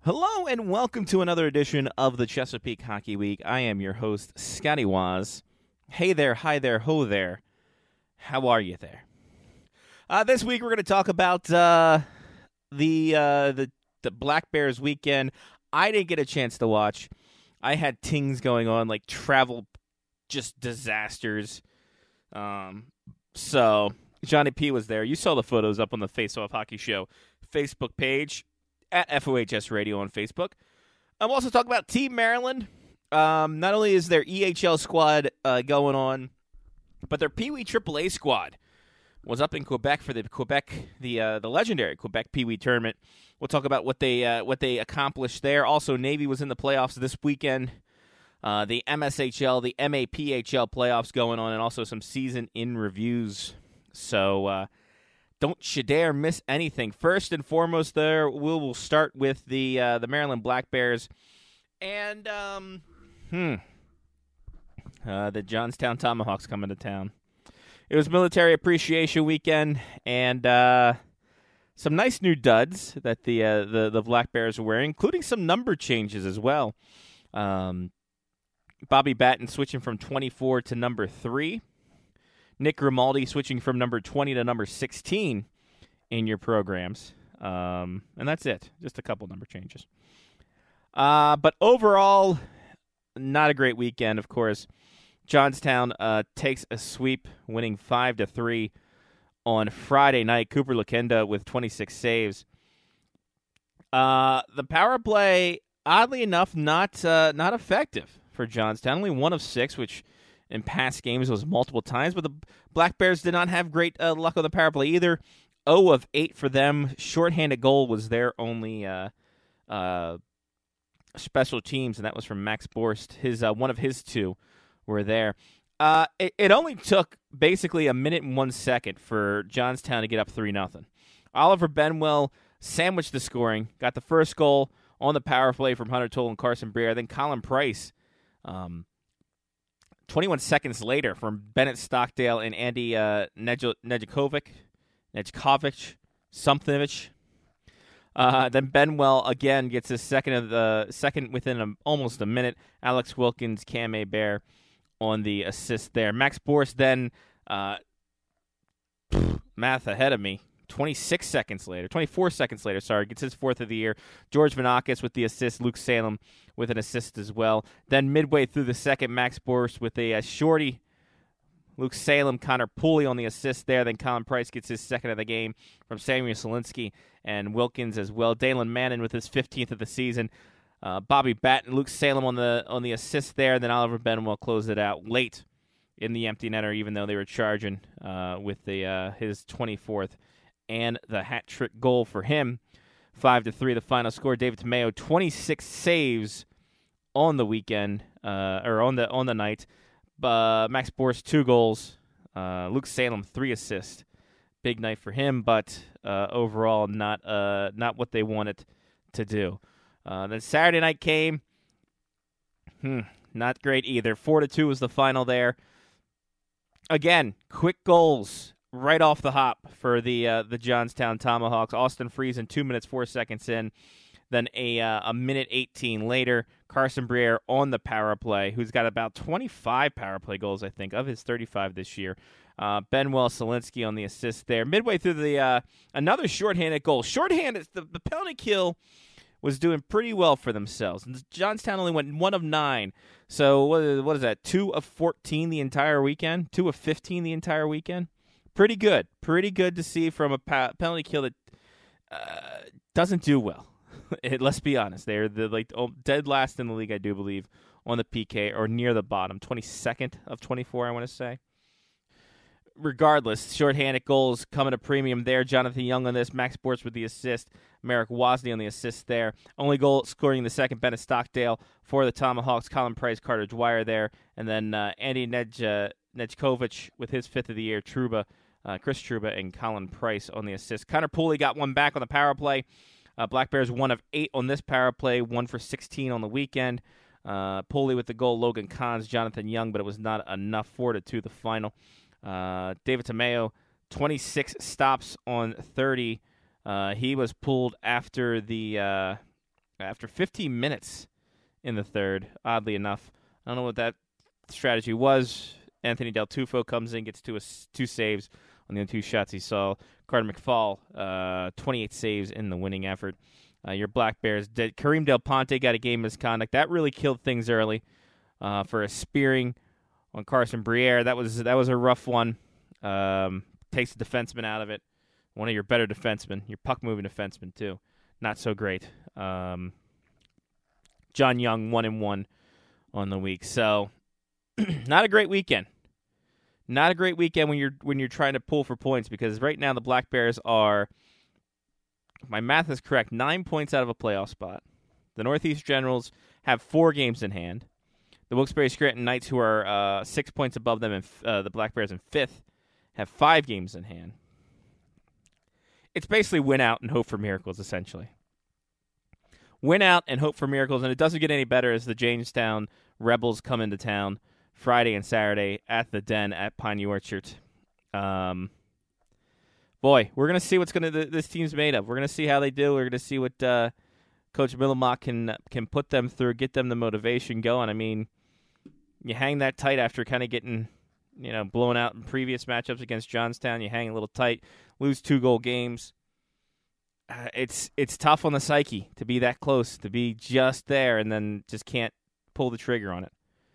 Hello and welcome to another edition of the Chesapeake Hockey Week. I am your host, Scotty Waz. Hey there, hi there, ho there. How are you there? This week we're going to talk about the Black Bears weekend. I didn't get a chance to watch. I had things going on like travel, just disasters. So Johnny P was there. You saw the photos up on the Face Off Hockey Show Facebook page. At FOHS Radio on Facebook. I'm also talking about Team Maryland. Not only is their EHL squad going on, but their Pee Wee AAA squad was up in Quebec for the legendary Quebec Pee Wee tournament. We'll talk about what they accomplished there. Also, Navy was in the playoffs this weekend. The MSHL, the MAPHL playoffs going on, and also some season in reviews. So. Don't you dare miss anything. First and foremost, there we'll start with the Maryland Black Bears and the Johnstown Tomahawks coming to town. It was Military Appreciation Weekend, and some nice new duds that the Black Bears are wearing, including some number changes as well. Bobby Batten switching from 24 to number 3. Nick Grimaldi switching from number 20 to number 16 in your programs. And that's it. Just a couple number changes. But overall, not a great weekend, of course. Johnstown takes a sweep, winning 5-3 on Friday night. Cooper Lakenda with 26 saves. The power play, oddly enough, not effective for Johnstown. Only 1 of 6, which in past games was multiple times, but the Black Bears did not have great luck on the power play either. 0 of 8 for them. Shorthanded goal was their only special teams, and that was from Max Borst. His one of his 2 were there. It only took basically a minute and 1 second for Johnstown to get up 3-0. Oliver Benwell sandwiched the scoring, got the first goal on the power play from Hunter Toll and Carson Briere. Then Colin Price, 21 seconds later from Bennett Stockdale and Andy Nedjkovic, Something. Then Benwell again gets his second within almost a minute. Alex Wilkins, Cam Bear on the assist there. Max Borst then, math ahead of me, 24 seconds later, gets his 4th of the year. George Vanakis with the assist, Luke Salem with an assist as well. Then midway through the second, Max Borst with a shorty. Luke Salem, Connor Pooley on the assist there. Then Colin Price gets his 2nd of the game from Samuel Solinsky and Wilkins as well. Dalen Mannon with his 15th of the season. Bobby Batten, Luke Salem on the assist there. Then Oliver Benwell closed it out late in the empty netter, even though they were charging with his 24th and the hat trick goal for him. 5-3 the final score. David Tomeo, 26 saves on the weekend, or on the night. Max Borst, 2 goals. Luke Salem, 3 assists. Big night for him, but overall not what they wanted to do. Then Saturday night came. Not great either. 4-2 was the final there. Again, quick goals right off the hop for the Johnstown Tomahawks. Austin Friesen, 2 minutes, 4 seconds in. Then a minute 18 later, Carson Briere on the power play, who's got about 25 power play goals, I think, of his 35 this year. Benwell Solinsky on the assist there. Midway through the another shorthanded goal. Shorthanded, the penalty kill was doing pretty well for themselves. And Johnstown only went 1 of 9. So what is that, 2 of 14 the entire weekend? 2 of 15 the entire weekend? Pretty good. Pretty good to see from a penalty kill that doesn't do well. Let's be honest. They're dead last in the league, I do believe, on the PK, or near the bottom. 22nd of 24, I want to say. Regardless, shorthanded goals coming a premium there. Jonathan Young on this. Max Borst with the assist. Merrick Wozni on the assist there. Only goal scoring in the second, Bennett Stockdale for the Tomahawks. Colin Price, Carter Dwyer there. And then Andy Nedjkovic with his 5th of the year. Chris Trouba and Colin Price on the assist. Connor Pooley got one back on the power play. Black Bears 1 of 8 on this power play, 1 for 16 on the weekend. Pooley with the goal, Logan Kahns, Jonathan Young, but it was not enough. 4-2 the final. David Tomeo, 26 stops on 30. He was pulled after the after 15 minutes in the third, oddly enough. I don't know what that strategy was. Anthony Del Tufo comes in, gets two saves on the 2 shots he saw. Carter McFall, 28 saves in the winning effort. Your Black Bears did. Kareem Del Ponte got a game misconduct. That really killed things early for a spearing on Carson Briere. That was a rough one. Takes the defenseman out of it. One of your better defensemen, your puck-moving defenseman, too. Not so great. John Young, 1-1 on the week. So, not a great weekend. Not a great weekend when you're trying to pull for points, because right now the Black Bears are, if my math is correct, 9 points out of a playoff spot. The Northeast Generals have 4 games in hand. The Wilkes-Barre Scranton Knights, who are 6 points above them, and the Black Bears in 5th, have 5 games in hand. It's basically win out and hope for miracles, essentially. Win out and hope for miracles, and it doesn't get any better as the Jamestown Rebels come into town Friday and Saturday at the Den at Piney Orchard. Boy, we're going to see what's this team's made of. We're going to see how they do. We're going to see what Coach Middlemock can put them through, get them the motivation going. I mean, you hang that tight after kind of getting blown out in previous matchups against Johnstown. You hang a little tight, lose 2-goal games. It's tough on the psyche to be that close, to be just there, and then just can't pull the trigger on it.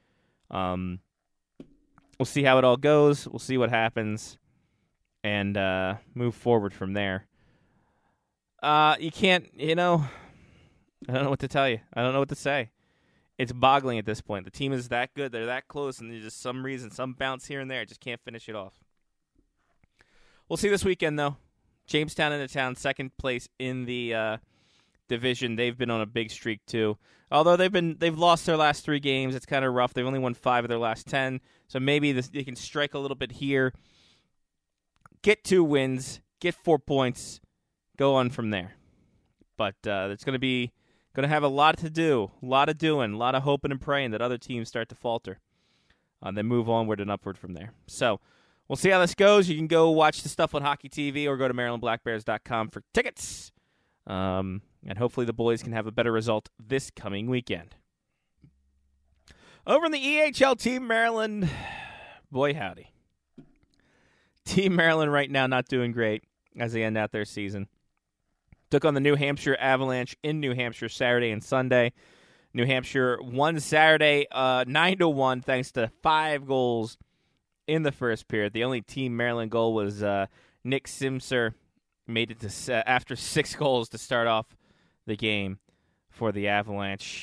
We'll see how it all goes. We'll see what happens, and move forward from there. You can't, I don't know what to tell you. I don't know what to say. It's boggling at this point. The team is that good. They're that close, and there's just some reason, some bounce here and there. Just can't finish it off. We'll see this weekend, though. Jamestown into town, second place in the division. They've been on a big streak too. Although they've lost their last 3 games, it's kind of rough. They've only won 5 of their last 10, so maybe they can strike a little bit here, get 2 wins, get 4 points, go on from there. But it's going to have a lot to do, a lot of doing, a lot of hoping and praying that other teams start to falter. Then move onward and upward from there. So we'll see how this goes. You can go watch the stuff on Hockey TV or go to MarylandBlackBears.com for tickets. And hopefully the boys can have a better result this coming weekend. Over in the EHL, Team Maryland, boy howdy. Team Maryland right now not doing great as they end out their season. Took on the New Hampshire Avalanche in New Hampshire Saturday and Sunday. New Hampshire won Saturday 9-1 thanks to 5 goals in the first period. The only Team Maryland goal was Nick Simser. Made it to after 6 goals to start off the game for the Avalanche.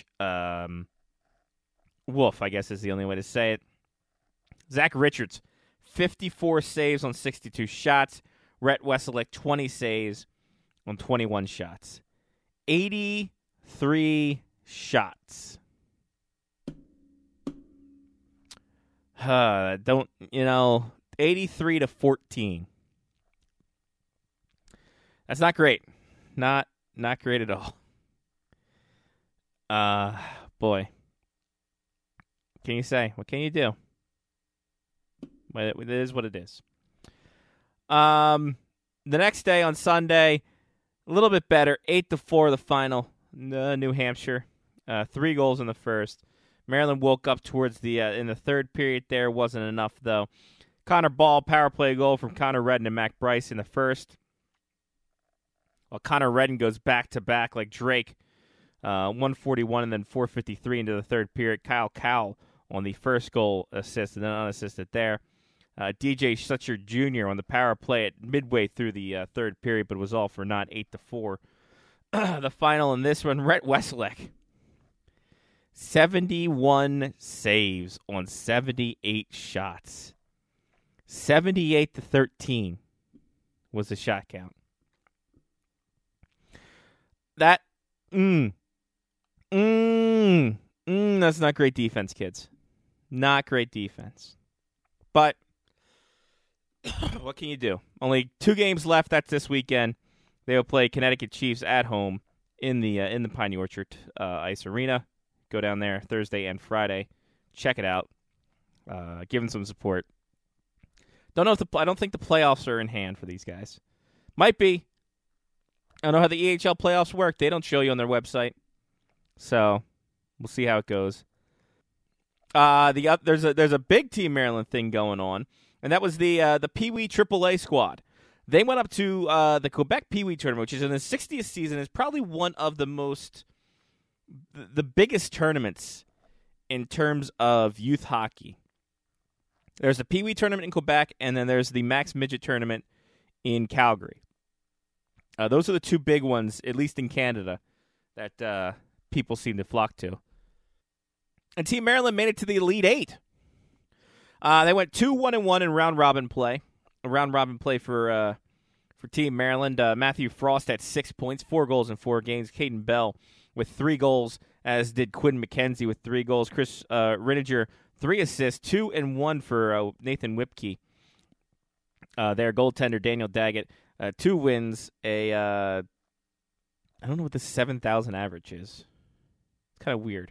Wolf, I guess is the only way to say it. Zach Richards, 54 saves on 62 shots. Rhett Wesolek, 20 saves on 21 shots. 83 shots. 83 to 14. That's not great. Not great at all. Boy. What can you say? What can you do? It is what it is. The next day on Sunday, a little bit better. 8-4 the final. New Hampshire. 3 goals in the first. Maryland woke up towards the in the third period there. Wasn't enough, though. Connor Ball, power play goal from Connor Redden and Mac Bryce in the first. Well, Connor Redden goes back-to-back like Drake. 141 and then 453 into the third period. Kyle Cowell on the first goal assist and then unassisted there. DJ Sutcher Jr. on the power play at midway through the third period, but it was all for naught, 8-4. The final in this one, Rhett Wesolek. 71 saves on 78 shots. 78-13 was the shot count. That's not great defense, kids. Not great defense. But what can you do? Only 2 games left. That's this weekend. They will play Connecticut Chiefs at home in the Piney Orchard Ice Arena. Go down there Thursday and Friday. Check it out. Give them some support. I don't think the playoffs are in hand for these guys. Might be. I don't know how the EHL playoffs work. They don't show you on their website. So we'll see how it goes. There's a big Team Maryland thing going on, and that was the Pee Wee AAA squad. They went up to the Quebec Pee Wee tournament, which is in the 60th season. Is probably one of the biggest tournaments in terms of youth hockey. There's the Pee Wee tournament in Quebec, and then there's the Max Midget tournament in Calgary. Those are the two big ones, at least in Canada, that people seem to flock to. And Team Maryland made it to the Elite Eight. They went 2-1-1 in round robin play. A round robin play for Team Maryland. Matthew Frost had 6 points, 4 goals in 4 games. Caden Bell with 3 goals, as did Quinn McKenzie with 3 goals. Chris Rininger, 3 assists, 2 and 1 for Nathan Whipkey. Their goaltender Daniel Daggett, 2 wins. I don't know what the 7,000 average is. It's kind of weird.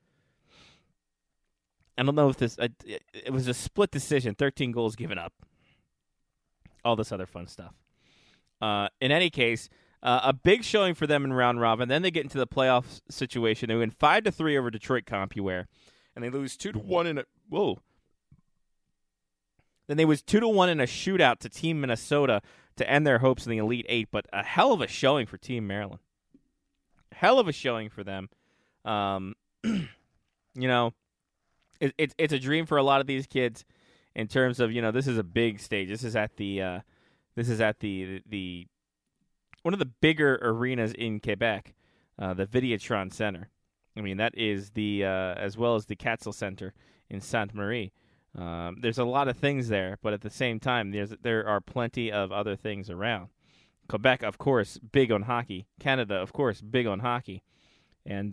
I don't know if this. It was a split decision. 13 goals given up. All this other fun stuff. In any case, a big showing for them in round robin. Then they get into the playoff situation. They win 5-3 over Detroit CompuWare, and they lose 2-1 in a Then they was 2-1 in a shootout to Team Minnesota to end their hopes in the Elite Eight. But a hell of a showing for Team Maryland. Hell of a showing for them. It's a dream for a lot of these kids in terms of, this is a big stage. This is at the one of the bigger arenas in Quebec, the Videotron Center. I mean, that is the as well as the Catzel Center in Sainte Marie. There's a lot of things there, but at the same time, there are plenty of other things around. Quebec, of course, big on hockey. Canada, of course, big on hockey, and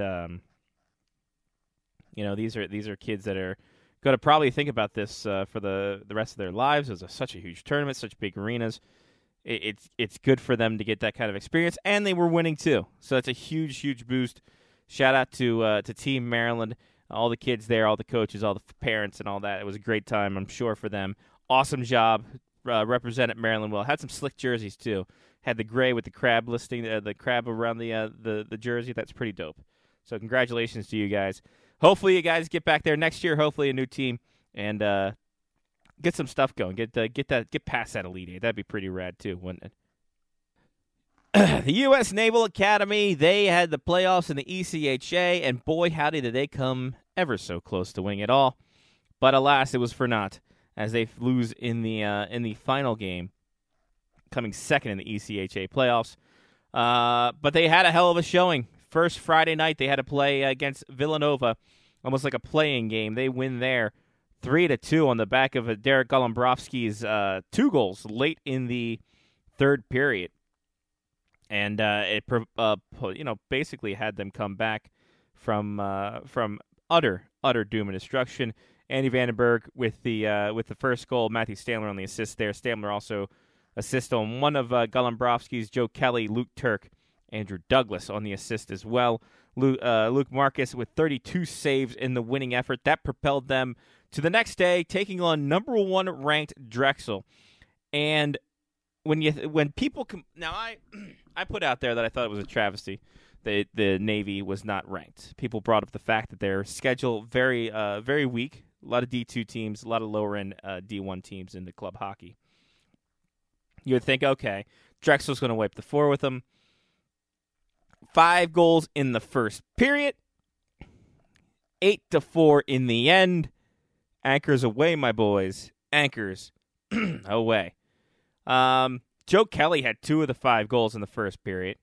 these are kids that are going to probably think about this for the rest of their lives. It was such a huge tournament, such big arenas. It's good for them to get that kind of experience, and they were winning too. So that's a huge boost. Shout out to Team Maryland, all the kids there, all the coaches, all the parents, and all that. It was a great time, I'm sure, for them. Awesome job. Represented Maryland well. Had some slick jerseys too. Had the gray with the crab listing, the crab around the jersey. That's pretty dope. So congratulations to you guys. Hopefully you guys get back there next year. Hopefully a new team and get some stuff going. Get past that Elite Eight. That'd be pretty rad too, wouldn't it? The U.S. Naval Academy, they had the playoffs in the ECHA, and boy howdy did they come ever so close to winning it all. But alas, it was for naught, as they lose in the final game, coming second in the ECHA playoffs. But they had a hell of a showing. First Friday night, they had to play against Villanova, almost like a playing game. They win there 3-2 on the back of Derek Golombrovsky's 2 goals late in the third period. And it basically had them come back from utter doom and destruction. Andy Vandenberg with the first goal, Matthew Stamler on the assist there. Stamler also assist on one of Golombrovsky's, Joe Kelly, Luke Turk, Andrew Douglas on the assist as well. Luke Marcus with 32 saves in the winning effort. That propelled them to the next day, taking on number 1 ranked Drexel. And when people now I put out there that I thought it was a travesty that the Navy was not ranked. People brought up the fact that their schedule very weak. A lot of D2 teams, a lot of lower end D1 teams in the club hockey. You would think, okay, Drexel's going to wipe the floor with them. 5 goals in the first period. 8-4 in the end. Anchors away, my boys. Anchors away. Joe Kelly had 2 of the 5 goals in the first period.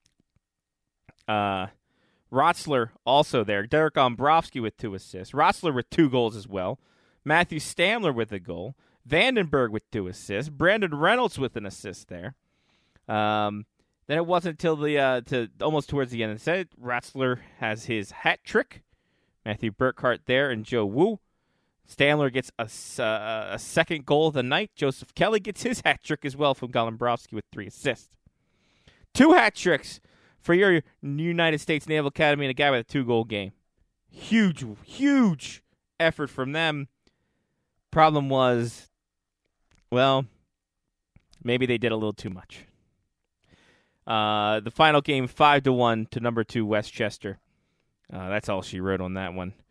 Rotzler also there. Derek Golombrovsky with 2 assists. Rotzler with 2 goals as well. Matthew Stamler with a goal. Vandenberg with 2 assists. Brandon Reynolds with an assist there. Then it wasn't until almost towards the end. Instead, Rotzler has his hat trick. Matthew Burkhart there and Joe Wu. Stamler gets a second goal of the night. Joseph Kelly gets his hat trick as well from Golombrovsky with 3 assists. 2 hat tricks for your United States Naval Academy and a guy with a 2-goal game. Huge effort from them. Problem was, well, maybe they did a little too much. The final game, 5-1 to number 2 Westchester. That's all she wrote on that one.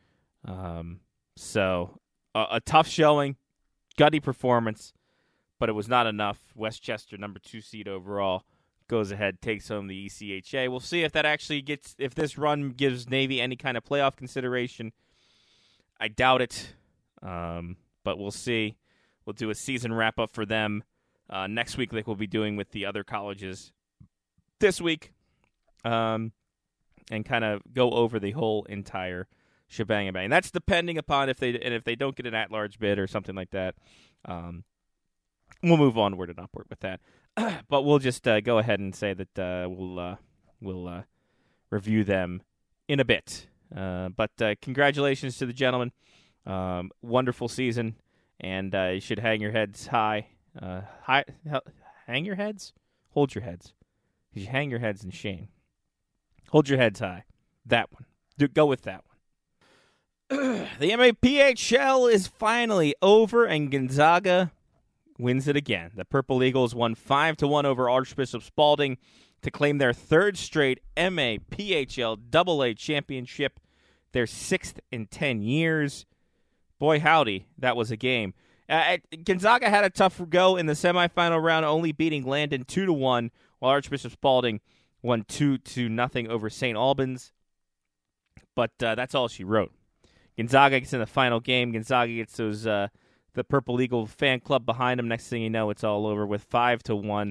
So a tough showing, gutty performance, but it was not enough. Westchester, number 2 seed overall, goes ahead, takes home the ECHA. We'll see if that actually if this run gives Navy any kind of playoff consideration. I doubt it, but we'll see. We'll do a season wrap-up for them next week like we'll be doing with the other colleges this week, and kind of go over the whole entire shebang. And that's depending upon if they don't get an at-large bid or something like that. We'll move onward and upward with that. But we'll just go ahead and say that we'll review them in a bit. But congratulations to the gentlemen. Wonderful season, and you should hang your heads high. Hang your heads? Hold your heads. Because you hang your heads in shame. Hold your heads high. That one. Go with that one. The MAPHL is finally over, and Gonzaga wins it again. The Purple Eagles won 5-1 over Archbishop Spalding to claim their third straight MAPHL AA championship, their 6th in 10 years. Boy, howdy, that was a game. Gonzaga had a tough go in the semifinal round, only beating Landon 2-1, while Archbishop Spalding won 2-0 over St. Albans. But that's all she wrote. Gonzaga gets in the final game. Gonzaga gets the Purple Eagle fan club behind them. Next thing you know, it's all over with 5-1.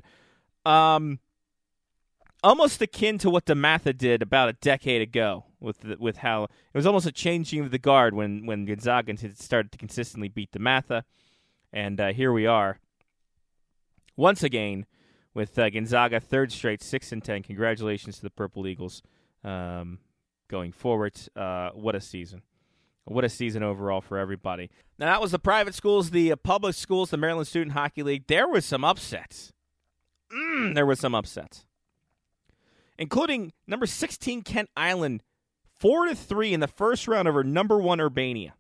Almost akin to what DeMatha did about a decade ago with how it was almost a changing of the guard when Gonzaga started to consistently beat DeMatha. And here we are once again with Gonzaga, third straight 6-10. Congratulations to the Purple Eagles going forward. What a season. What a season overall for everybody. Now, that was the private schools. The public schools, the Maryland Student Hockey League, there was some upsets. There was some upsets. Including number 16 Kent Island, 4-3 in the first round over number 1 Urbania.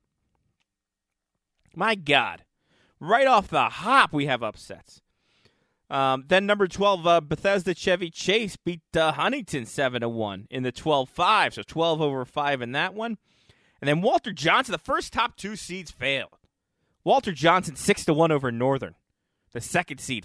My God. Right off the hop, we have upsets. Then number 12, Bethesda Chevy Chase beat Huntington 7-1 in the 12-5, so 12/5 in that one. And then Walter Johnson, the first top 2 seeds failed. Walter Johnson 6-1 over Northern. The second seed,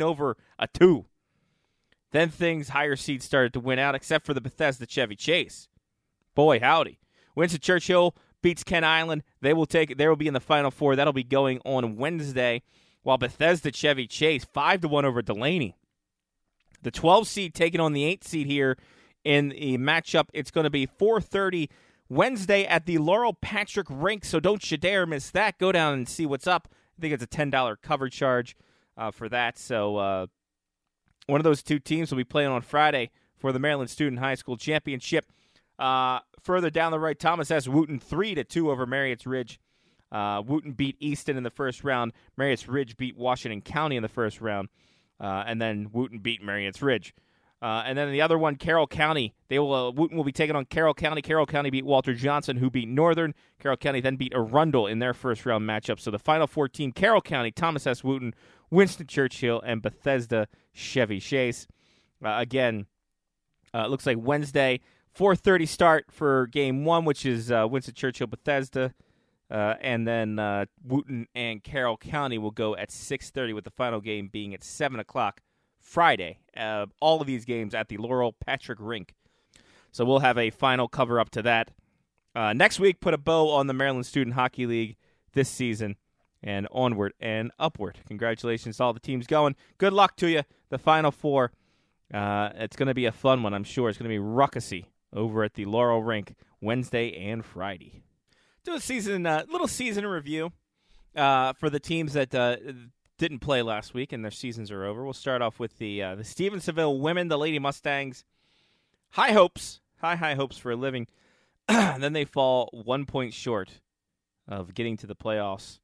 15/2. Then things, higher seeds started to win out, except for the Bethesda Chevy Chase. Boy, howdy. Winston Churchill beats Kent Island. They will be in the Final Four. That'll be going on Wednesday. While Bethesda Chevy Chase, 5-1 over Delaney. The 12 seed taking on the 8 seed here in the matchup. It's going to be 4:30 Wednesday at the Laurel Patrick Rink, so don't you dare miss that. Go down and see what's up. I think it's a $10 cover charge for that. So one of those two teams will be playing on Friday for the Maryland Student High School Championship. Further down the right, Thomas S. Wooten 3-2 over Marriott's Ridge. Wooten beat Easton in the first round. Marriott's Ridge beat Washington County in the first round. And then Wooten beat Marriott's Ridge. And then the other one, Carroll County. Wooten will be taking on Carroll County. Carroll County beat Walter Johnson, who beat Northern. Carroll County then beat Arundel in their first round matchup. So the Final Four team, Carroll County, Thomas S. Wooten, Winston Churchill, and Bethesda Chevy Chase. Again, it looks like Wednesday, 4:30 start for Game 1, which is Winston Churchill, Bethesda. And then Wooten and Carroll County will go at 6:30, with the final game being at 7 o'clock Friday. All of these games at the Laurel Patrick Rink. So we'll have a final cover-up to that. Next week, put a bow on the Maryland Student Hockey League this season, and onward and upward. Congratulations to all the teams going. Good luck to you, the Final Four. It's going to be a fun one, I'm sure. It's going to be ruckusy over at the Laurel Rink Wednesday and Friday. Do a little season review for the teams that didn't play last week and their seasons are over. We'll start off with the Stevensonville women, the Lady Mustangs. High hopes for a living. Then they fall 1 point short of getting to the playoffs.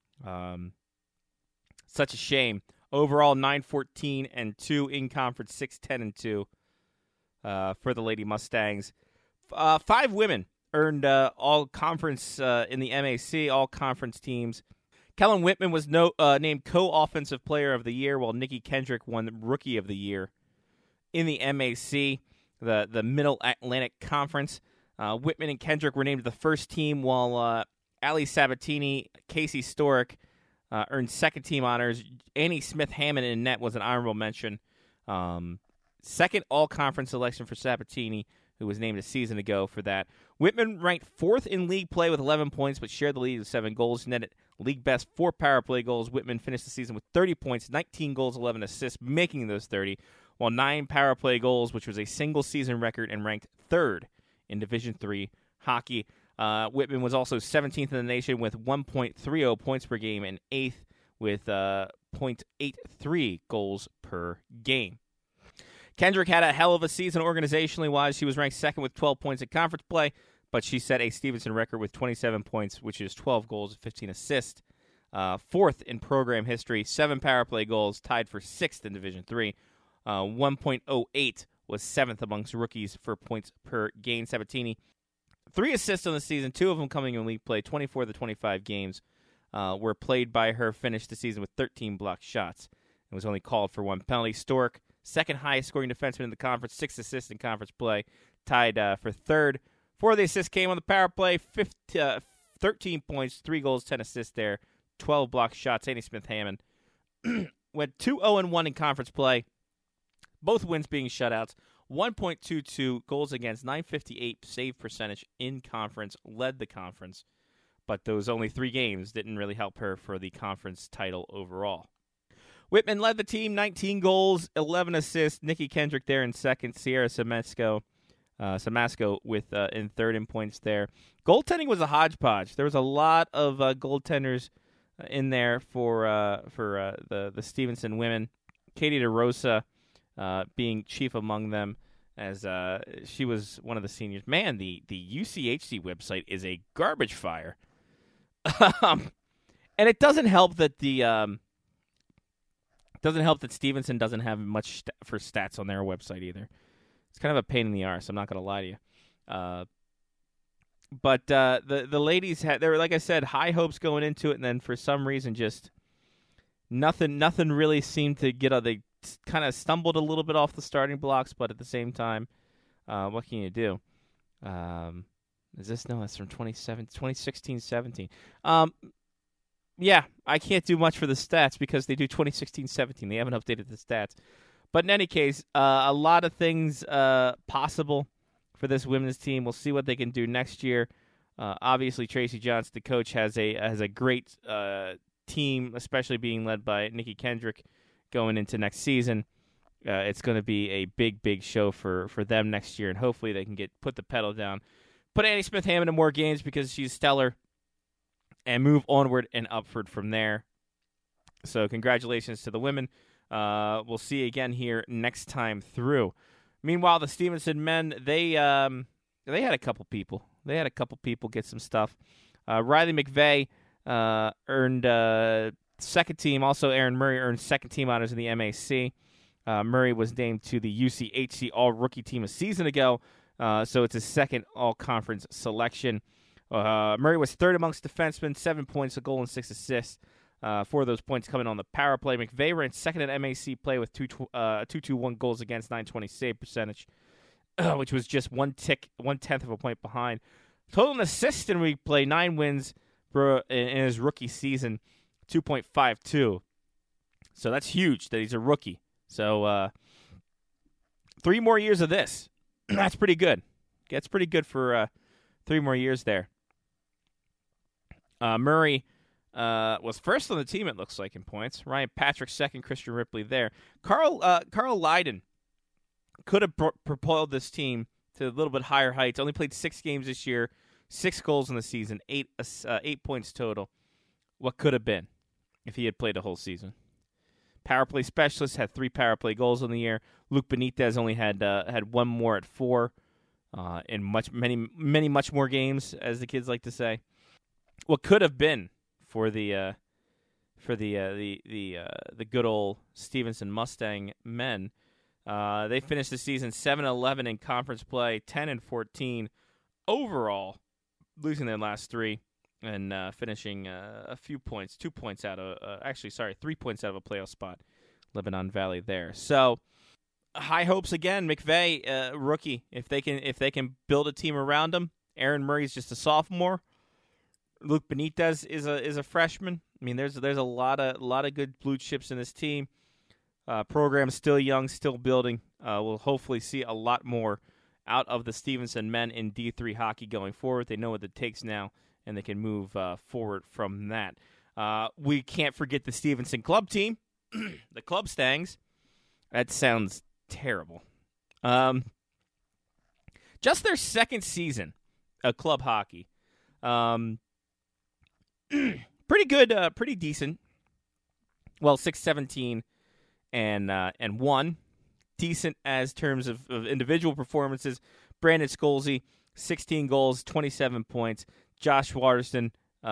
Such a shame. Overall, 9-14-2 in conference, 6-10-2 for the Lady Mustangs. 5 women earned all conference in the MAC, all conference teams. Kellen Whitman was named co-offensive player of the year, while Nikki Kendrick won Rookie of the Year in the MAC, the Middle Atlantic Conference. Whitman and Kendrick were named to the first team, while Ali Sabatini, Casey Stork earned second-team honors. Annie Smith-Hammond in net was an honorable mention. Second all-conference selection for Sabatini, who was named a season ago for that. Whitman ranked fourth in league play with 11 points, but shared the lead with 7 goals. Netted league best 4 power play goals. Whitman finished the season with 30 points, 19 goals, 11 assists, making those 30, while 9 power play goals, which was a single-season record, and ranked third in Division III hockey. Whitman was also 17th in the nation with 1.30 points per game and 8th with .83 goals per game. Kendrick had a hell of a season organizationally wise. She was ranked second with 12 points in conference play, but she set a Stevenson record with 27 points, which is 12 goals and 15 assists. Fourth in program history, 7 power play goals, tied for 6th in Division III. 1.08 was 7th amongst rookies for points per game. Sabatini, 3 assists on the season, 2 of them coming in league play. 24 of the 25 games were played by her. Finished the season with 13 blocked shots and was only called for 1 penalty. Stork, second highest scoring defenseman in the conference, 6 assists in conference play, tied for third. 4 of the assists came on the power play, 13 points, 3 goals, 10 assists there, 12 blocked shots. Annie Smith-Hammond went 2-0-1 in conference play, both wins being shutouts. 1.22 goals against, .958 save percentage in conference, led the conference, but those only 3 games didn't really help her for the conference title overall. Whitman led the team, 19 goals, 11 assists. Nikki Kendrick there in second. Sierra Samasco with in third in points there. Goaltending was a hodgepodge. There was a lot of goaltenders in there for the Stevenson women. Katie DeRosa being chief among them, as she was one of the seniors. Man, the UCHC website is a garbage fire. And it doesn't help that Stevenson doesn't have much for stats on their website either. It's kind of a pain in the arse. I'm not going to lie to you. But the ladies there were, like I said, high hopes going into it, and then for some reason just nothing really seemed to get. They kind of stumbled a little bit off the starting blocks, but at the same time, what can you do? Is this no? That's from 2016-17. Yeah, I can't do much for the stats because they do 2016-17. They haven't updated the stats. But in any case, a lot of things possible for this women's team. We'll see what they can do next year. Obviously, Tracy Johnson, the coach, has a great team, especially being led by Nikki Kendrick going into next season. It's going to be a big show for them next year, and hopefully they can put the pedal down, put Annie Smith-Hammond in more games because she's stellar, and move onward and upward from there. So congratulations to the women. We'll see you again here next time through. Meanwhile, the Stevenson men, they had a couple people. They had a couple people get some stuff. Riley McVeigh earned second team. Also, Aaron Murray earned second team honors in the MAC. Murray was named to the UCHC All-Rookie Team a season ago, so it's his second All-Conference selection. Murray was third amongst defensemen, 7 points, a goal, and 6 assists. 4 of those points coming on the power play. McVeigh ranked second at MAC play with 2.21 goals against, .920 save percentage, which was just 1/10 of a point behind. Total assists in week play, 9 wins in his rookie season, 2.52. So that's huge that he's a rookie. So 3 more years of this. That's pretty good. That's pretty good for 3 more years there. Murray was first on the team, it looks like, in points. Ryan Patrick second, Christian Ripley there. Carl Lydon could have propelled this team to a little bit higher heights. Only played 6 games this year, 6 goals in the season, 8 points total. What could have been if he had played a whole season? Power play specialist had 3 power play goals in the year. Luke Benitez only had 1 more at 4 in many much more games, as the kids like to say. What could have been for the good old Stevenson Mustang men? They finished the season 7-11 in conference play, 10-14 overall, losing their last 3 and finishing a few points, 2 points out of 3 points out of a playoff spot, Lebanon Valley there. So high hopes again. McVay, rookie. If they can build a team around him. Aaron Murray's just a sophomore. Luke Benitez is a freshman. I mean, there's a lot of good blue chips in this team. Program's still young, still building. We'll hopefully see a lot more out of the Stevenson men in D3 hockey going forward. They know what it takes now, and they can move forward from that. We can't forget the Stevenson club team, the Club Stangs. That sounds terrible. Just their second season of club hockey. Pretty good, pretty decent. Well, 6-17 and 1. Decent as terms of individual performances. Brandon Skolzy, 16 goals, 27 points. Josh Waterston,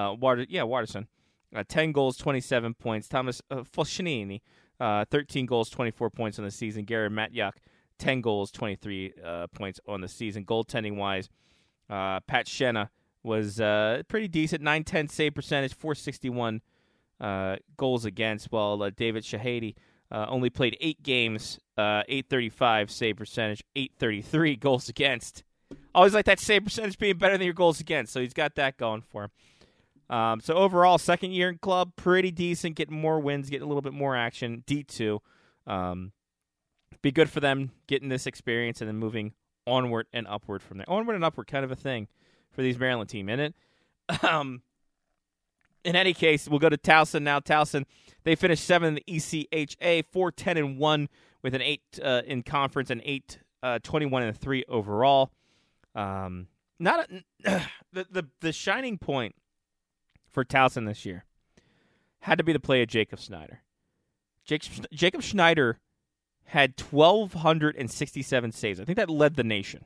10 goals, 27 points. Thomas Foscinini, 13 goals, 24 points on the season. Garrett Matyuk, 10 goals, 23 points on the season. Goaltending-wise, Pat Shenna was pretty decent, 910 save percentage, 461 goals against, while David Shahady only played 8 games, 835 save percentage, 833 goals against. Always like that save percentage being better than your goals against, so he's got that going for him. So overall, second year in club, pretty decent, getting more wins, getting a little bit more action. D2, be good for them getting this experience and then moving onward and upward from there. Onward and upward, kind of a thing for these Maryland team, isn't it? In any case, we'll go to Towson now. Towson, they finished 7th in the ECHA, 4-10-1 with an 8 in conference and 8-21-3 overall. The shining point for Towson this year had to be the play of Jacob Schneider. Jacob Schneider had 1,267 saves. I think that led the nation.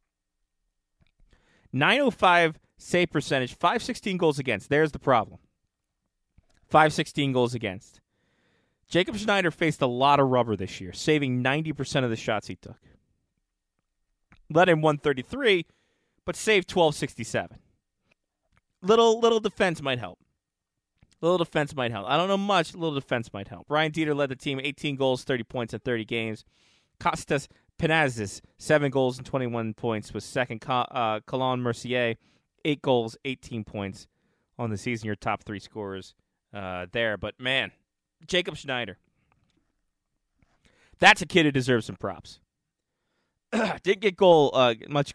905 save percentage, 516 goals against. There's the problem. 516 goals against. Jacob Schneider faced a lot of rubber this year, saving 90% of the shots he took. Led in 133, but saved 1267. Little defense might help. I don't know much. Little defense might help. Ryan Dieter led the team, 18 goals, 30 points in 30 games. Costas Penazis, 7 goals and 21 points, was second. Colin Mercier, 8 goals, 18 points on the season. Your top 3 scorers there. But, man, Jacob Schneider. That's a kid who deserves some props. Didn't get much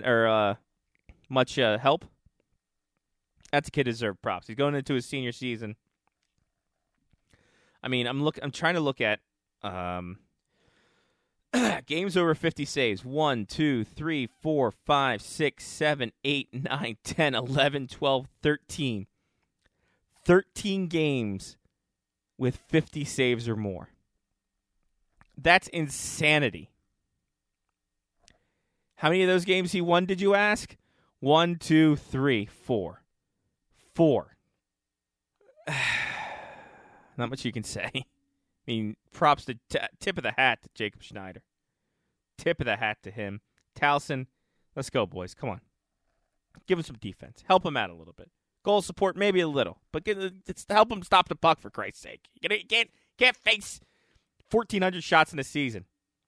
help. That's a kid who deserves props. He's going into his senior season. I mean, I'm trying to look at games over 50 saves. 1, 2, 3, 4, 5, 6, 7, 8, 9, 10, 11, 12, 13. 13 games with 50 saves or more. That's insanity. How many of those games he won, did you ask? 1, 2, 3, 4. 4. Not much you can say. I mean, props to tip of the hat to Jacob Schneider. Tip of the hat to him. Towson, let's go, boys. Come on. Give him some defense. Help him out a little bit. Goal support, maybe a little. But help him stop the puck, for Christ's sake. You can't face 1,400 shots in a season.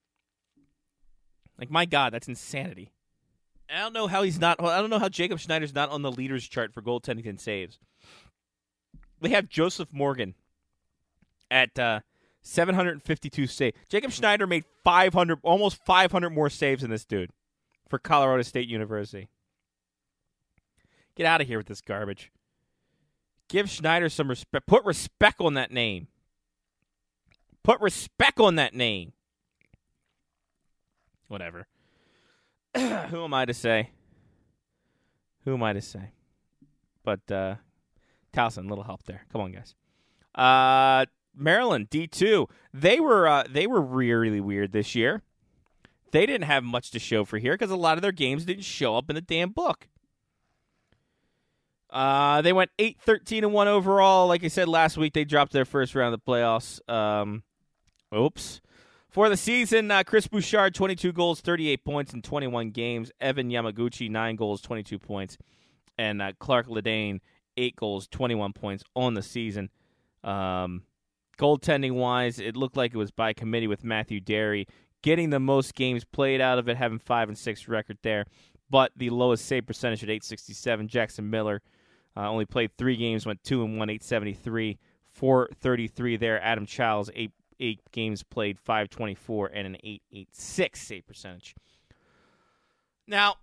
Like, my God, that's insanity. I don't know how Jacob Schneider's not on the leaders chart for goaltending and saves. They have Joseph Morgan at 752 saves. Jacob Schneider made almost 500 more saves than this dude for Colorado State University. Get out of here with this garbage. Give Schneider some respect. Put respect on that name. Whatever. Who am I to say? But Towson, little help there. Come on, guys. Maryland D2. They were really weird this year. They didn't have much to show for here because a lot of their games didn't show up in the damn book. They went 8-13-1 overall. Like I said last week, they dropped their first round of the playoffs. For the season, Chris Bouchard, 22 goals, 38 points in 21 games. Evan Yamaguchi, 9 goals, 22 points. And Clark Ledane, 8 goals, 21 points on the season. Goaltending-wise, it looked like it was by committee with Matthew Derry, getting the most games played out of it, having 5-6 record there. But the lowest save percentage at 867. Jackson Miller only played 3 games, went 2-1, 873, 433 there. Adam Childs, 8 games played, 524, and an 886 save percentage. Now,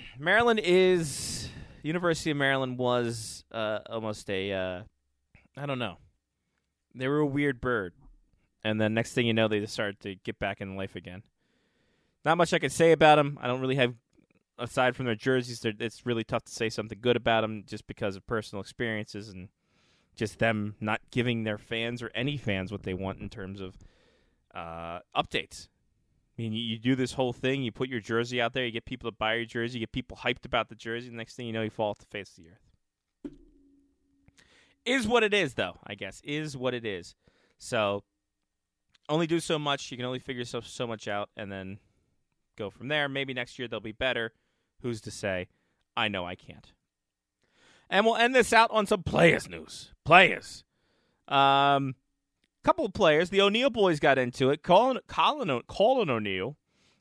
University of Maryland was almost I don't know. They were a weird bird. And then next thing you know, they just started to get back in life again. Not much I can say about them. I don't really have, aside from their jerseys, it's really tough to say something good about them just because of personal experiences and just them not giving their fans or any fans what they want in terms of updates. I mean, you do this whole thing, you put your jersey out there, you get people to buy your jersey, you get people hyped about the jersey, the next thing you know, you fall off the face of the earth. Is what it is, though, I guess. Is what it is. So, only do so much. You can only figure so much out and then go from there. Maybe next year they'll be better. Who's to say? I know I can't. And we'll end this out on some players news. Players. Couple of players. The O'Neal boys got into it. Colin O'Neal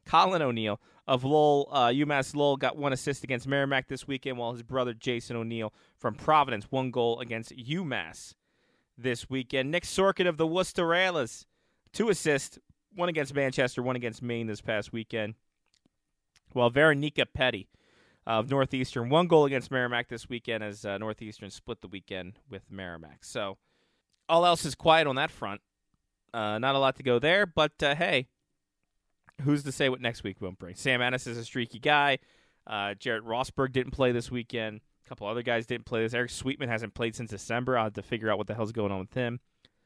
of Lowell, UMass Lowell, got 1 assist against Merrimack this weekend, while his brother Jason O'Neal from Providence 1 goal against UMass this weekend. Nick Sorkin of the Worcester Railers, 2 assists, 1 against Manchester, 1 against Maine this past weekend. While Veronica Petty of Northeastern, 1 goal against Merrimack this weekend as Northeastern split the weekend with Merrimack. So all else is quiet on that front. Not a lot to go there, but hey, who's to say what next week won't bring? Sam Ennis is a streaky guy. Jarrett Rossberg didn't play this weekend. A couple other guys didn't play this. Eric Sweetman hasn't played since December. I'll have to figure out what the hell's going on with him.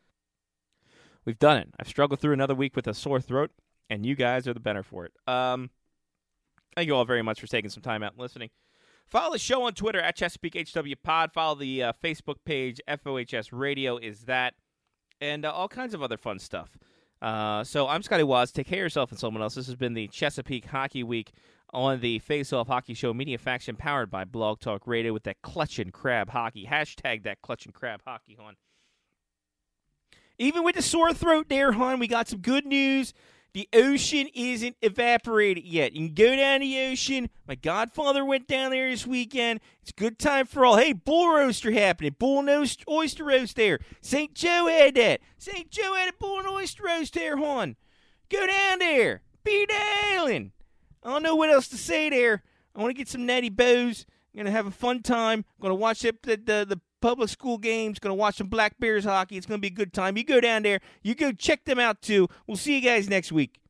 We've done it. I've struggled through another week with a sore throat, and you guys are the better for it. Thank you all very much for taking some time out and listening. Follow the show on Twitter at Chesapeake HW Pod. Follow the Facebook page, FOHS Radio is that, and all kinds of other fun stuff. So I'm Scotty Waz. Take care of yourself and someone else. This has been the Chesapeake Hockey Week on the Face Off Hockey Show Media Faction, powered by Blog Talk Radio with that Clutch and Crab Hockey. Hashtag that Clutch and Crab Hockey, hon. Even with the sore throat there, hon, we got some good news. The ocean isn't evaporated yet. You can go down the ocean. My godfather went down there this weekend. It's a good time for all. Hey, bull roaster happening. Bull and oyster roast there. St. Joe had that. St. Joe had a bull and oyster roast there, hon. Go down there. Be darling. I don't know what else to say there. I want to get some natty bows. I'm going to have a fun time. I'm going to watch the public school games. Going to watch some Black Bears hockey. It's going to be a good time. You go down there. You go check them out, too. We'll see you guys next week.